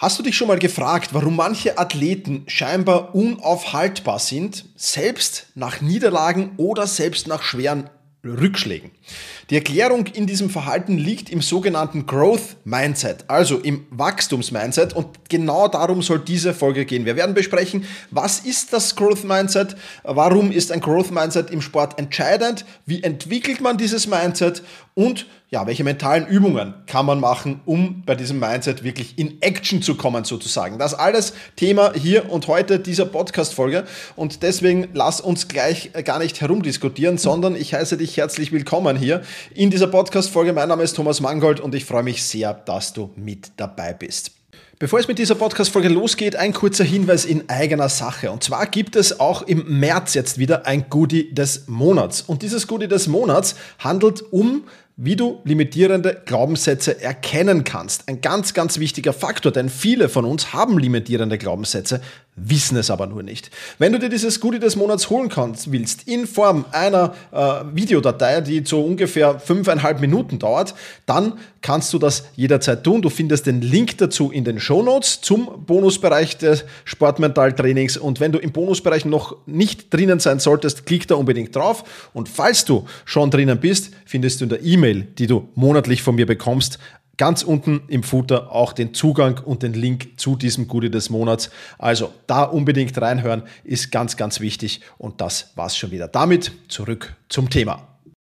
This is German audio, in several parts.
Hast du dich schon mal gefragt, warum manche Athleten scheinbar unaufhaltbar sind, selbst nach Niederlagen oder selbst nach schweren Rückschlägen? Die Erklärung in diesem Verhalten liegt im sogenannten Growth Mindset, also im Wachstums-Mindset, und genau darum soll diese Folge gehen. Wir werden besprechen, was ist das Growth Mindset, warum ist ein Growth Mindset im Sport entscheidend, wie entwickelt man dieses Mindset und welche mentalen Übungen kann man machen, um bei diesem Mindset wirklich in Action zu kommen sozusagen. Das alles Thema hier und heute dieser Podcast-Folge, und deswegen lass uns gleich gar nicht herumdiskutieren, sondern ich heiße dich herzlich willkommen hier in dieser Podcast-Folge. Mein Name ist Thomas Mangold und ich freue mich sehr, dass du mit dabei bist. Bevor es mit dieser Podcast-Folge losgeht, ein kurzer Hinweis in eigener Sache. Und zwar gibt es auch im März jetzt wieder ein Goodie des Monats. Und dieses Goodie des Monats handelt wie du limitierende Glaubenssätze erkennen kannst. Ein ganz, ganz wichtiger Faktor, denn viele von uns haben limitierende Glaubenssätze, wissen es aber nur nicht. Wenn du dir dieses Goodie des Monats holen willst, in Form einer Videodatei, die so ungefähr 5,5 Minuten dauert, dann kannst du das jederzeit tun. Du findest den Link dazu in den Shownotes zum Bonusbereich des Sportmentaltrainings, und wenn du im Bonusbereich noch nicht drinnen sein solltest, klick da unbedingt drauf, und falls du schon drinnen bist, findest du in der E-Mail, die du monatlich von mir bekommst, ganz unten im Footer auch den Zugang und den Link zu diesem Goodie des Monats. Also da unbedingt reinhören, ist ganz, ganz wichtig, und das war's schon wieder. Damit zurück zum Thema.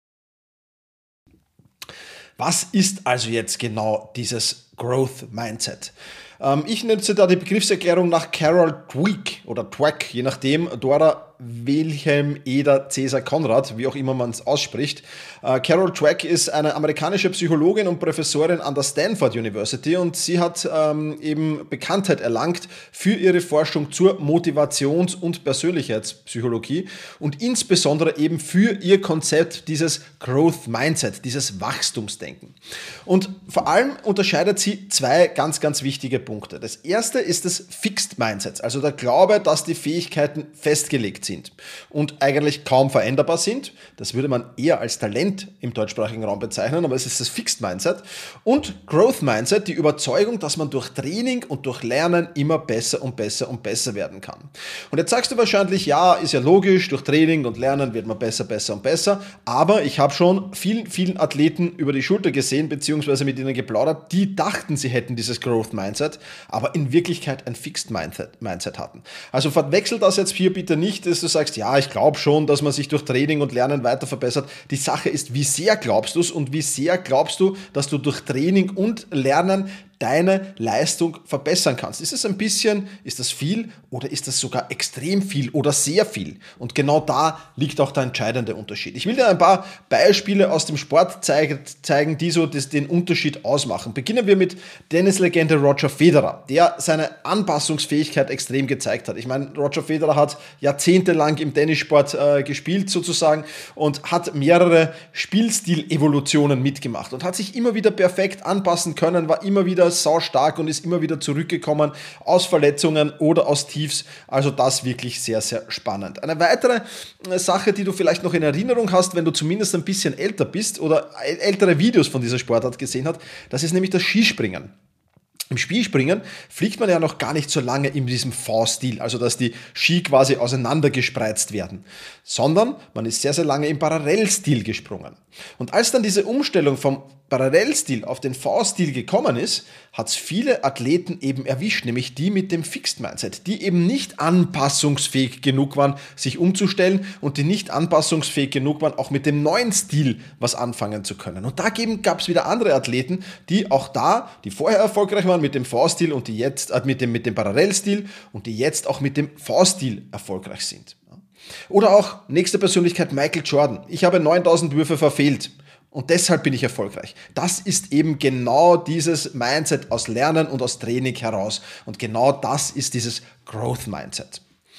Was ist also jetzt genau dieses Growth Mindset? Ich nutze da die Begriffserklärung nach Carol Dweck oder Dweck, je nachdem, Dora Wilhelm Eder Cäsar Konrad, wie auch immer man es ausspricht. Carol Dweck ist eine amerikanische Psychologin und Professorin an der Stanford University, und sie hat eben Bekanntheit erlangt für ihre Forschung zur Motivations- und Persönlichkeitspsychologie und insbesondere eben für ihr Konzept dieses Growth Mindset, dieses Wachstumsdenken. Und vor allem unterscheidet sie zwei ganz, ganz wichtige Punkte. Das erste ist das Fixed Mindset, also der Glaube, dass die Fähigkeiten festgelegt sind und eigentlich kaum veränderbar sind. Das würde man eher als Talent im deutschsprachigen Raum bezeichnen, aber es ist das Fixed Mindset. Und Growth Mindset, die Überzeugung, dass man durch Training und durch Lernen immer besser und besser und besser werden kann. Und jetzt sagst du wahrscheinlich, ja, ist ja logisch, durch Training und Lernen wird man besser, besser und besser, aber ich habe schon vielen Athleten über die Schulter gesehen, beziehungsweise mit ihnen geplaudert, die dachten, sie hätten dieses Growth Mindset, aber in Wirklichkeit ein Fixed Mindset hatten. Also verwechsel das jetzt hier bitte nicht, dass du sagst, ja, ich glaube schon, dass man sich durch Training und Lernen weiter verbessert. Die Sache ist, wie sehr glaubst du es, und wie sehr glaubst du, dass du durch Training und Lernen deine Leistung verbessern kannst. Ist es ein bisschen, ist das viel, oder ist das sogar extrem viel oder sehr viel? Und genau da liegt auch der entscheidende Unterschied. Ich will dir ein paar Beispiele aus dem Sport zeigen, die so den Unterschied ausmachen. Beginnen wir mit Tennislegende Roger Federer, der seine Anpassungsfähigkeit extrem gezeigt hat. Ich meine, Roger Federer hat jahrzehntelang im Tennissport gespielt sozusagen und hat mehrere Spielstil-Evolutionen mitgemacht und hat sich immer wieder perfekt anpassen können, war immer wieder saustark und ist immer wieder zurückgekommen aus Verletzungen oder aus Tiefs. Also das wirklich sehr, sehr spannend. Eine weitere Sache, die du vielleicht noch in Erinnerung hast, wenn du zumindest ein bisschen älter bist oder ältere Videos von dieser Sportart gesehen hast, das ist nämlich das Skispringen. Im Skispringen fliegt man ja noch gar nicht so lange in diesem V-Stil, also dass die Ski quasi auseinandergespreizt werden, sondern man ist sehr, sehr lange im Parallelstil gesprungen. Und als dann diese Umstellung vom Parallelstil auf den V-Stil gekommen ist, hat es viele Athleten eben erwischt, nämlich die mit dem Fixed Mindset, die eben nicht anpassungsfähig genug waren, sich umzustellen, und die nicht anpassungsfähig genug waren, auch mit dem neuen Stil was anfangen zu können. Und da gab es wieder andere Athleten, die vorher erfolgreich waren mit dem V-Stil und die jetzt mit dem Parallelstil und die jetzt auch mit dem V-Stil erfolgreich sind. Oder auch nächste Persönlichkeit Michael Jordan. Ich habe 9000 Würfe verfehlt und deshalb bin ich erfolgreich. Das ist eben genau dieses Mindset aus Lernen und aus Training heraus. Und genau das ist dieses Growth Mindset.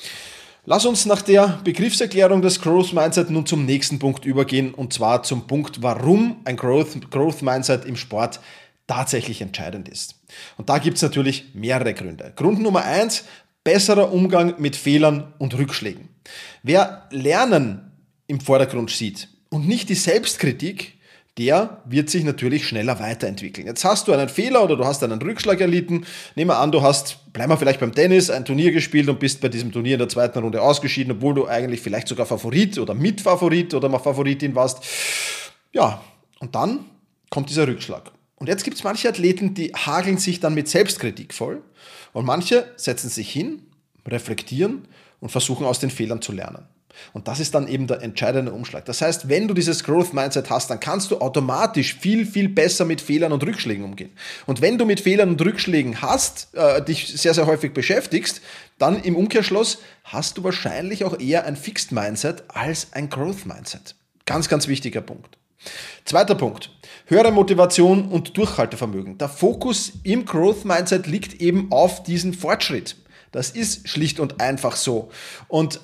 Lass uns nach der Begriffserklärung des Growth Mindset nun zum nächsten Punkt übergehen, und zwar zum Punkt, warum ein Growth Mindset im Sport tatsächlich entscheidend ist. Und da gibt es natürlich mehrere Gründe. Grund Nummer 1, besserer Umgang mit Fehlern und Rückschlägen. Wer Lernen im Vordergrund sieht und nicht die Selbstkritik, der wird sich natürlich schneller weiterentwickeln. Jetzt hast du einen Fehler oder du hast einen Rückschlag erlitten. Nehmen wir an, bleiben wir vielleicht beim Tennis, ein Turnier gespielt und bist bei diesem Turnier in der zweiten Runde ausgeschieden, obwohl du eigentlich vielleicht sogar Favorit oder Mitfavorit oder mal Favoritin warst. Ja, und dann kommt dieser Rückschlag. Und jetzt gibt es manche Athleten, die hageln sich dann mit Selbstkritik voll und manche setzen sich hin, reflektieren und versuchen aus den Fehlern zu lernen. Und das ist dann eben der entscheidende Umschlag. Das heißt, wenn du dieses Growth Mindset hast, dann kannst du automatisch viel, viel besser mit Fehlern und Rückschlägen umgehen. Und wenn du mit Fehlern und Rückschlägen dich sehr, sehr häufig beschäftigst, dann im Umkehrschluss hast du wahrscheinlich auch eher ein Fixed Mindset als ein Growth Mindset. Ganz, ganz wichtiger Punkt. Zweiter Punkt. Höhere Motivation und Durchhaltevermögen. Der Fokus im Growth Mindset liegt eben auf diesen Fortschritt. Das ist schlicht und einfach so. Und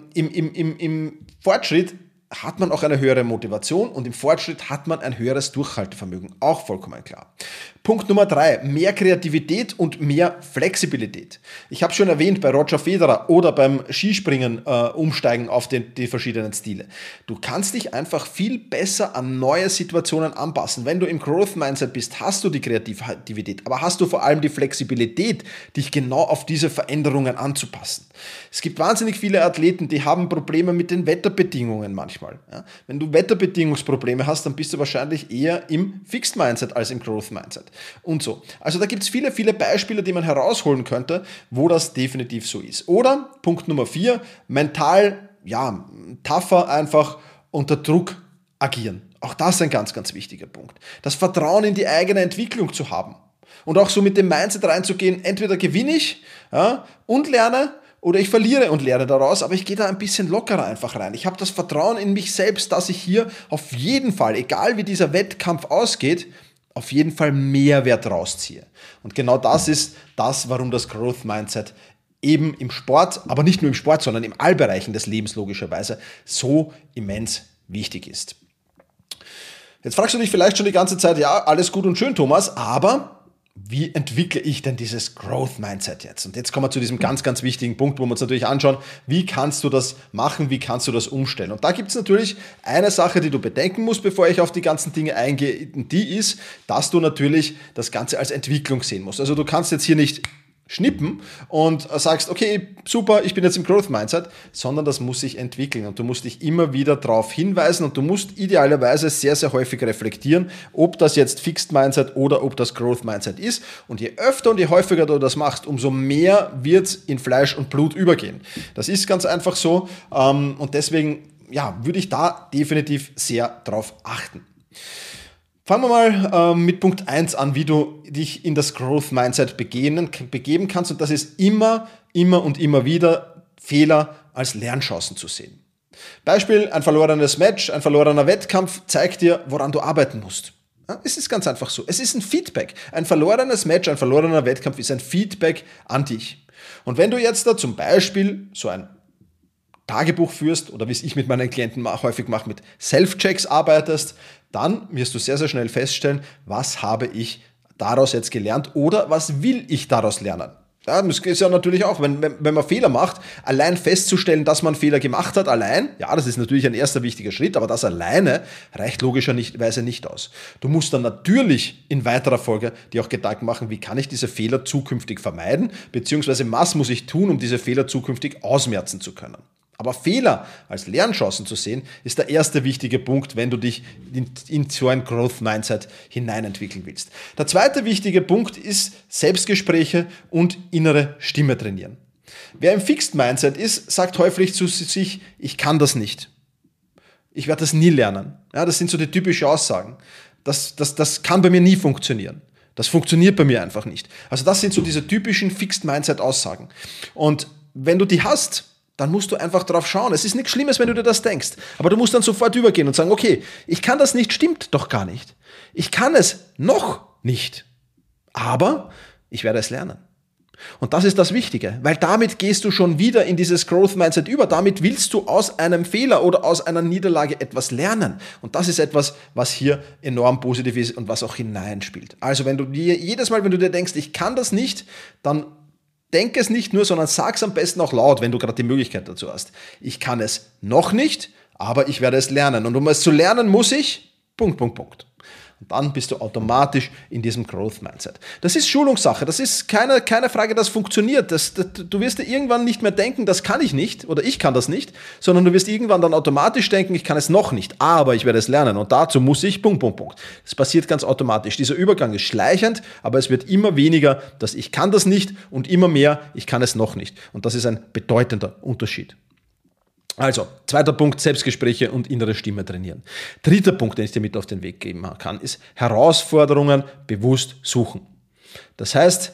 im Fortschritt hat man auch eine höhere Motivation und im Fortschritt hat man ein höheres Durchhaltevermögen. Auch vollkommen klar. Punkt Nummer 3, mehr Kreativität und mehr Flexibilität. Ich habe schon erwähnt, bei Roger Federer oder beim Skispringen umsteigen auf die verschiedenen Stile. Du kannst dich einfach viel besser an neue Situationen anpassen. Wenn du im Growth Mindset bist, hast du die Kreativität, aber hast du vor allem die Flexibilität, dich genau auf diese Veränderungen anzupassen. Es gibt wahnsinnig viele Athleten, die haben Probleme mit den Wetterbedingungen manchmal. Ja? Wenn du Wetterbedingungsprobleme hast, dann bist du wahrscheinlich eher im Fixed Mindset als im Growth Mindset. Und so. Also da gibt es viele, viele Beispiele, die man herausholen könnte, wo das definitiv so ist. Oder Punkt Nummer 4, mental, tougher einfach unter Druck agieren. Auch das ist ein ganz, ganz wichtiger Punkt. Das Vertrauen in die eigene Entwicklung zu haben. Und auch so mit dem Mindset reinzugehen, entweder gewinne ich und lerne, oder ich verliere und lerne daraus, aber ich gehe da ein bisschen lockerer einfach rein. Ich habe das Vertrauen in mich selbst, dass ich hier auf jeden Fall, egal wie dieser Wettkampf ausgeht, auf jeden Fall Mehrwert rausziehe. Und genau das ist das, warum das Growth Mindset eben im Sport, aber nicht nur im Sport, sondern in allen Bereichen des Lebens logischerweise so immens wichtig ist. Jetzt fragst du dich vielleicht schon die ganze Zeit, ja, alles gut und schön, Thomas, aber wie entwickle ich denn dieses Growth Mindset jetzt? Und jetzt kommen wir zu diesem ganz, ganz wichtigen Punkt, wo wir uns natürlich anschauen, wie kannst du das machen, wie kannst du das umstellen? Und da gibt es natürlich eine Sache, die du bedenken musst, bevor ich auf die ganzen Dinge eingehe, die ist, dass du natürlich das Ganze als Entwicklung sehen musst. Also du kannst jetzt hier nicht schnippen und sagst, okay, super, ich bin jetzt im Growth Mindset, sondern das muss sich entwickeln und du musst dich immer wieder darauf hinweisen und du musst idealerweise sehr, sehr häufig reflektieren, ob das jetzt Fixed Mindset oder ob das Growth Mindset ist. Und je öfter und je häufiger du das machst, umso mehr wird es in Fleisch und Blut übergehen. Das ist ganz einfach so und deswegen würde ich da definitiv sehr drauf achten. Fangen wir mal mit Punkt 1 an, wie du dich in das Growth Mindset begeben kannst. Und das ist immer und immer wieder Fehler als Lernchancen zu sehen. Beispiel, ein verlorenes Match, ein verlorener Wettkampf zeigt dir, woran du arbeiten musst. Ja, es ist ganz einfach so. Es ist ein Feedback. Ein verlorenes Match, ein verlorener Wettkampf ist ein Feedback an dich. Und wenn du jetzt da zum Beispiel so ein Tagebuch führst oder wie es ich mit meinen Klienten häufig mache, mit Self-Checks arbeitest, dann wirst du sehr, sehr schnell feststellen, was habe ich daraus jetzt gelernt oder was will ich daraus lernen. Ja, das ist ja natürlich auch, wenn man Fehler macht, allein festzustellen, dass man Fehler gemacht hat, das ist natürlich ein erster wichtiger Schritt, aber das alleine reicht logischerweise nicht aus. Du musst dann natürlich in weiterer Folge dir auch Gedanken machen, wie kann ich diese Fehler zukünftig vermeiden, beziehungsweise was muss ich tun, um diese Fehler zukünftig ausmerzen zu können. Aber Fehler als Lernchancen zu sehen, ist der erste wichtige Punkt, wenn du dich in so ein Growth Mindset hineinentwickeln willst. Der zweite wichtige Punkt ist Selbstgespräche und innere Stimme trainieren. Wer im Fixed Mindset ist, sagt häufig zu sich, ich kann das nicht. Ich werde das nie lernen. Ja, das sind so die typischen Aussagen. Das kann bei mir nie funktionieren. Das funktioniert bei mir einfach nicht. Also das sind so diese typischen Fixed Mindset Aussagen. Und wenn du die hast, dann musst du einfach drauf schauen. Es ist nichts Schlimmes, wenn du dir das denkst. Aber du musst dann sofort übergehen und sagen, okay, ich kann das nicht, stimmt doch gar nicht. Ich kann es noch nicht. Aber ich werde es lernen. Und das ist das Wichtige, weil damit gehst du schon wieder in dieses Growth Mindset über. Damit willst du aus einem Fehler oder aus einer Niederlage etwas lernen. Und das ist etwas, was hier enorm positiv ist und was auch hineinspielt. Also wenn du dir jedes Mal, wenn du dir denkst, ich kann das nicht, dann denk es nicht nur, sondern sag es am besten auch laut, wenn du gerade die Möglichkeit dazu hast. Ich kann es noch nicht, aber ich werde es lernen. Und um es zu lernen, muss ich Punkt, Punkt, Punkt. Und dann bist du automatisch in diesem Growth Mindset. Das ist Schulungssache, das ist keine Frage, dass funktioniert. Du wirst dir irgendwann nicht mehr denken, das kann ich nicht oder ich kann das nicht, sondern du wirst irgendwann dann automatisch denken, ich kann es noch nicht, aber ich werde es lernen und dazu muss ich, Punkt, Punkt, Punkt. Das passiert ganz automatisch. Dieser Übergang ist schleichend, aber es wird immer weniger, dass ich kann das nicht und immer mehr, ich kann es noch nicht. Und das ist ein bedeutender Unterschied. Also, zweiter Punkt, Selbstgespräche und innere Stimme trainieren. Dritter Punkt, den ich dir mit auf den Weg geben kann, ist Herausforderungen bewusst suchen. Das heißt,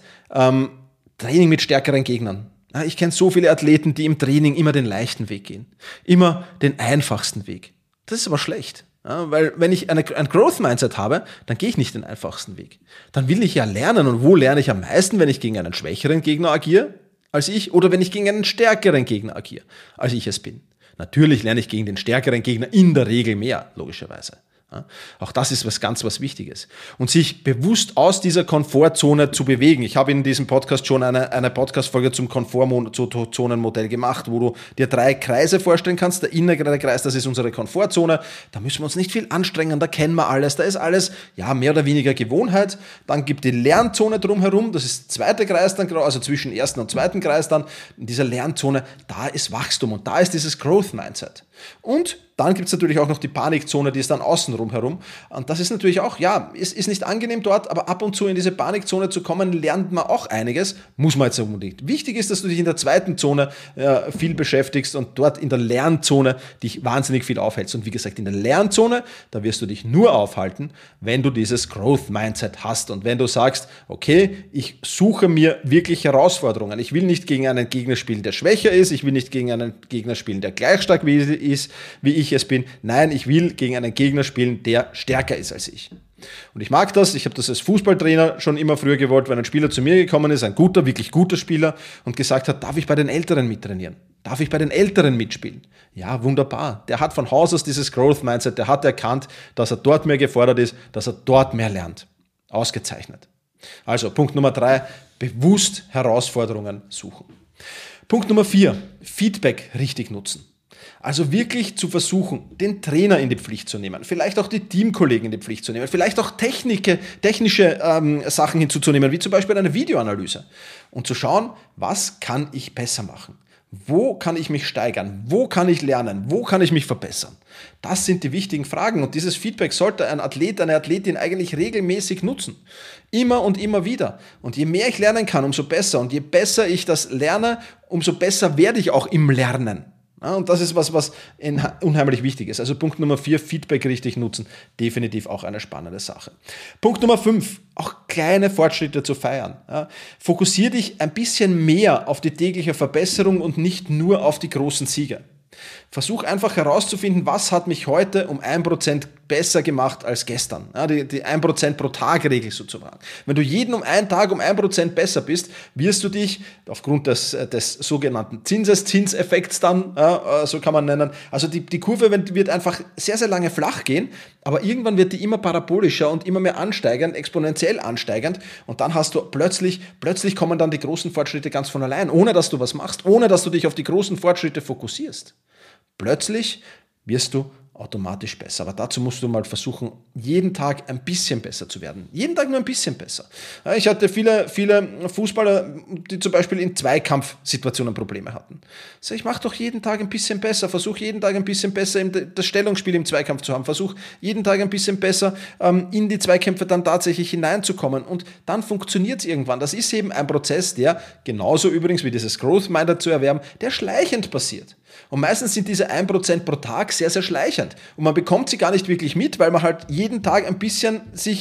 Training mit stärkeren Gegnern. Ich kenne so viele Athleten, die im Training immer den leichten Weg gehen. Immer den einfachsten Weg. Das ist aber schlecht. Weil wenn ich ein Growth-Mindset habe, dann gehe ich nicht den einfachsten Weg. Dann will ich ja lernen. Und wo lerne ich am meisten, wenn ich gegen einen schwächeren Gegner agiere als ich oder wenn ich gegen einen stärkeren Gegner agiere, als ich es bin? Natürlich lerne ich gegen den stärkeren Gegner in der Regel mehr, logischerweise. Auch das ist was Wichtiges. Und sich bewusst aus dieser Komfortzone zu bewegen. Ich habe in diesem Podcast schon eine Podcast-Folge zum Komfortzonenmodell gemacht, wo du dir 3 Kreise vorstellen kannst. Der innere Kreis, das ist unsere Komfortzone. Da müssen wir uns nicht viel anstrengen, da kennen wir alles. Da ist alles mehr oder weniger Gewohnheit. Dann gibt die Lernzone drumherum, das ist der zweite Kreis, dann, also zwischen ersten und zweiten Kreis dann. In dieser Lernzone, da ist Wachstum und da ist dieses Growth-Mindset. Und dann gibt es natürlich auch noch die Panikzone, die ist dann außenrum herum. Und das ist natürlich auch, ist nicht angenehm dort, aber ab und zu in diese Panikzone zu kommen, lernt man auch einiges. Muss man jetzt unbedingt. Wichtig ist, dass du dich in der zweiten Zone viel beschäftigst und dort in der Lernzone dich wahnsinnig viel aufhältst. Und wie gesagt, in der Lernzone, da wirst du dich nur aufhalten, wenn du dieses Growth-Mindset hast. Und wenn du sagst, okay, ich suche mir wirklich Herausforderungen. Ich will nicht gegen einen Gegner spielen, der schwächer ist. Ich will nicht gegen einen Gegner spielen, der gleich stark wie ich es bin. Nein, ich will gegen einen Gegner spielen, der stärker ist als ich. Und ich mag das, ich habe das als Fußballtrainer schon immer früher gewollt, wenn ein Spieler zu mir gekommen ist, ein guter, wirklich guter Spieler und gesagt hat, darf ich bei den Älteren mittrainieren? Darf ich bei den Älteren mitspielen? Ja, wunderbar. Der hat von Haus aus dieses Growth-Mindset, der hat erkannt, dass er dort mehr gefordert ist, dass er dort mehr lernt. Ausgezeichnet. Also Punkt Nummer 3, bewusst Herausforderungen suchen. Punkt Nummer 4, Feedback richtig nutzen. Also wirklich zu versuchen, den Trainer in die Pflicht zu nehmen, vielleicht auch die Teamkollegen in die Pflicht zu nehmen, vielleicht auch technische Sachen hinzuzunehmen, wie zum Beispiel eine Videoanalyse und zu schauen, was kann ich besser machen? Wo kann ich mich steigern? Wo kann ich lernen? Wo kann ich mich verbessern? Das sind die wichtigen Fragen und dieses Feedback sollte ein Athlet, eine Athletin eigentlich regelmäßig nutzen. Immer und immer wieder. Und je mehr ich lernen kann, umso besser. Und je besser ich das lerne, umso besser werde ich auch im Lernen. Ja, und das ist was unheimlich wichtig ist. Also Punkt Nummer 4, Feedback richtig nutzen, definitiv auch eine spannende Sache. Punkt Nummer 5, auch kleine Fortschritte zu feiern. Ja, fokussiere dich ein bisschen mehr auf die tägliche Verbesserung und nicht nur auf die großen Siege. Versuch einfach herauszufinden, was hat mich heute um 1% besser gemacht als gestern. Ja, die 1% pro Tag Regel sozusagen. Wenn du jeden um einen Tag um 1% besser bist, wirst du dich aufgrund des sogenannten Zinseszinseffekts dann, so kann man nennen, also die Kurve wird einfach sehr, sehr lange flach gehen, aber irgendwann wird die immer parabolischer und immer mehr ansteigend, exponentiell ansteigend und dann hast du plötzlich kommen dann die großen Fortschritte ganz von allein, ohne dass du was machst, ohne dass du dich auf die großen Fortschritte fokussierst. Plötzlich wirst du automatisch besser. Aber dazu musst du mal versuchen, jeden Tag ein bisschen besser zu werden. Jeden Tag nur ein bisschen besser. Ich hatte viele Fußballer, die zum Beispiel in Zweikampfsituationen Probleme hatten. Ich mache doch jeden Tag ein bisschen besser. Versuch jeden Tag ein bisschen besser das Stellungsspiel im Zweikampf zu haben. Versuch jeden Tag ein bisschen besser in die Zweikämpfe dann tatsächlich hineinzukommen. Und dann funktioniert es irgendwann. Das ist eben ein Prozess, der genauso übrigens wie dieses Growth Mindset zu erwerben, der schleichend passiert. Und meistens sind diese 1% pro Tag sehr, sehr schleichend. Und man bekommt sie gar nicht wirklich mit, weil man halt jeden Tag ein bisschen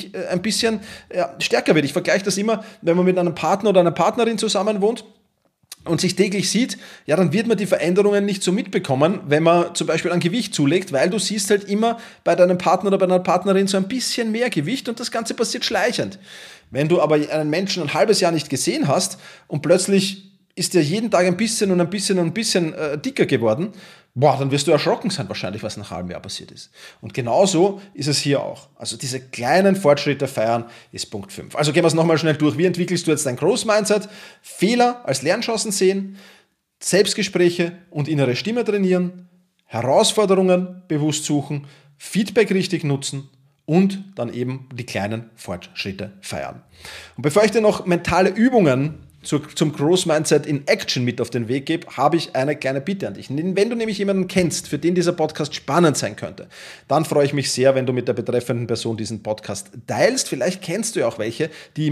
stärker wird. Ich vergleiche das immer, wenn man mit einem Partner oder einer Partnerin zusammen wohnt und sich täglich sieht, ja, dann wird man die Veränderungen nicht so mitbekommen, wenn man zum Beispiel an Gewicht zulegt, weil du siehst halt immer bei deinem Partner oder bei deiner Partnerin so ein bisschen mehr Gewicht und das Ganze passiert schleichend. Wenn du aber einen Menschen ein halbes Jahr nicht gesehen hast und plötzlich ist der jeden Tag ein bisschen dicker geworden, dann wirst du erschrocken sein wahrscheinlich, was nach einem halben Jahr passiert ist. Und genauso ist es hier auch. Also diese kleinen Fortschritte feiern ist Punkt 5. Also gehen wir es nochmal schnell durch. Wie entwickelst du jetzt dein Growth Mindset? Fehler als Lernchancen sehen, Selbstgespräche und innere Stimme trainieren, Herausforderungen bewusst suchen, Feedback richtig nutzen und dann eben die kleinen Fortschritte feiern. Und bevor ich dir noch mentale Übungen zum Growth Mindset in Action mit auf den Weg gebe, habe ich eine kleine Bitte an dich. Wenn du nämlich jemanden kennst, für den dieser Podcast spannend sein könnte, dann freue ich mich sehr, wenn du mit der betreffenden Person diesen Podcast teilst. Vielleicht kennst du ja auch welche, die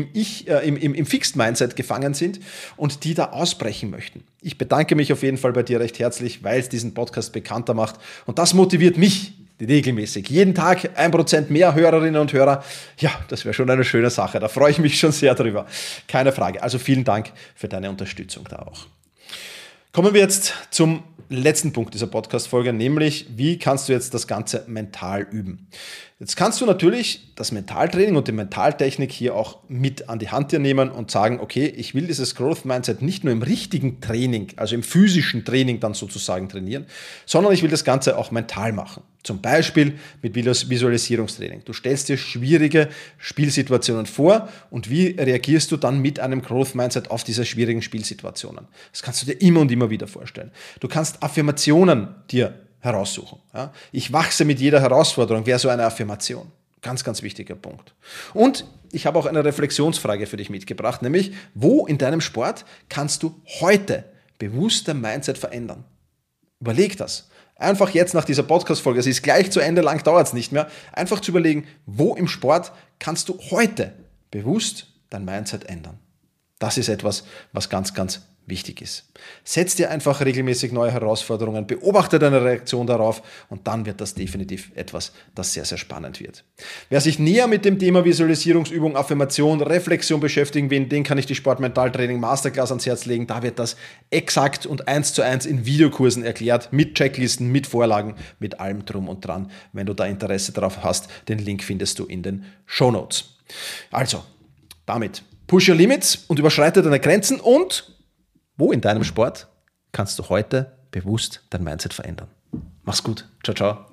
im Fixed Mindset gefangen sind und die da ausbrechen möchten. Ich bedanke mich auf jeden Fall bei dir recht herzlich, weil es diesen Podcast bekannter macht und das motiviert mich regelmäßig. Jeden Tag 1% mehr Hörerinnen und Hörer. Ja, das wäre schon eine schöne Sache. Da freue ich mich schon sehr drüber. Keine Frage. Also vielen Dank für deine Unterstützung da auch. Kommen wir jetzt zum letzten Punkt dieser Podcast-Folge, nämlich wie kannst du jetzt das Ganze mental üben? Jetzt kannst du natürlich das Mentaltraining und die Mentaltechnik hier auch mit an die Hand dir nehmen und sagen, okay, ich will dieses Growth Mindset nicht nur im richtigen Training, also im physischen Training dann sozusagen trainieren, sondern ich will das Ganze auch mental machen. Zum Beispiel mit Visualisierungstraining. Du stellst dir schwierige Spielsituationen vor und wie reagierst du dann mit einem Growth Mindset auf diese schwierigen Spielsituationen? Das kannst du dir immer und immer wieder vorstellen. Du kannst Affirmationen dir heraussuchen. Ja? Ich wachse mit jeder Herausforderung, wäre so eine Affirmation. Ganz, ganz wichtiger Punkt. Und ich habe auch eine Reflexionsfrage für dich mitgebracht, nämlich, wo in deinem Sport kannst du heute bewusst dein Mindset verändern? Überleg das. Einfach jetzt nach dieser Podcast-Folge, es ist gleich zu Ende, lang dauert es nicht mehr, einfach zu überlegen, wo im Sport kannst du heute bewusst dein Mindset ändern. Das ist etwas, was ganz, ganz wichtig ist. Setz dir einfach regelmäßig neue Herausforderungen, beobachte deine Reaktion darauf und dann wird das definitiv etwas, das sehr, sehr spannend wird. Wer sich näher mit dem Thema Visualisierungsübung, Affirmation, Reflexion beschäftigen will, den kann ich die Sportmentaltraining Masterclass ans Herz legen. Da wird das exakt und 1:1 in Videokursen erklärt, mit Checklisten, mit Vorlagen, mit allem drum und dran. Wenn du da Interesse darauf hast, den Link findest du in den Shownotes. Also, damit push your limits und überschreite deine Grenzen und wo in deinem Sport kannst du heute bewusst dein Mindset verändern? Mach's gut. Ciao, ciao.